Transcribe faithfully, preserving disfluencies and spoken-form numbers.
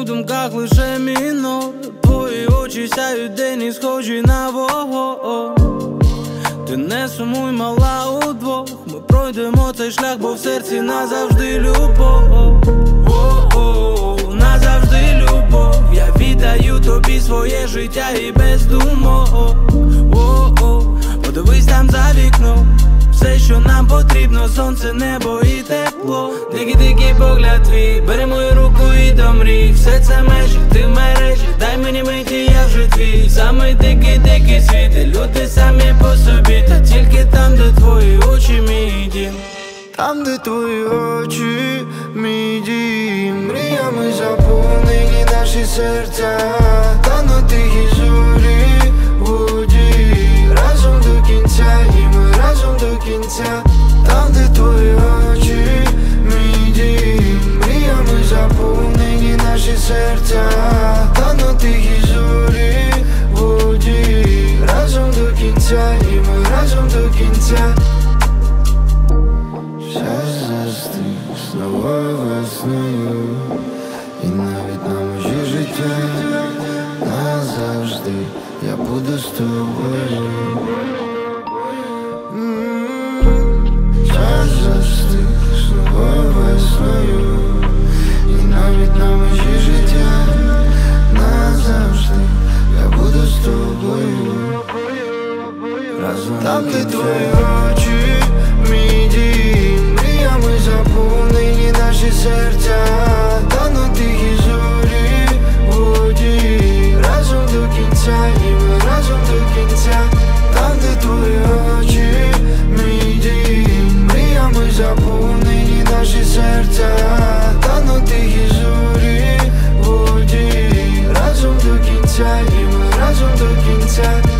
думках лише мінор. Твої очі сяють день і схожі на вогонь. Ти не сумуй, мала, удвох ми пройдемо цей шлях, бо в серці назавжди любов. О-о-о, назавжди любов. Я віддаю тобі своє життя і без думок. О-о, подивись там за вікном. Все, що нам потрібно, сонце, небо і тепло. Дикий-дикий погляд твій, бери мою руку і до мрій. Все це межі, ти в мережі, дай мені миті, я вже твій. Самий дикий-дикий світ, і люди самі по собі. Та тільки там, де твої очі, мій дім. Там, де твої очі, мій дім. Мріями заповнені наші серця. Та на тихій зорі воді. Разом до кінця, і ми разом до кінця. Там, де твої очі, мій дім. Мріями заповнені наші серця. Та на тихій зорі воді. Разом до кінця, і ми разом до кінця. Час застиг з новою весною, і навіть на межі життя назавжди я буду з тобою. Час застиг з новою весною, і навіть на межі життя назавжди я буду з тобою. Разом там, де твої очі, мій дім. Мріями заповнені наші серця. Та на тихій зорі воді. Разом до кінця, і ми разом до кінця. Там, де твої очі, мій дім. Мріями заповнені наші серця. Та на тихій зорі воді. Разом до кінця, і ми разом до кінця.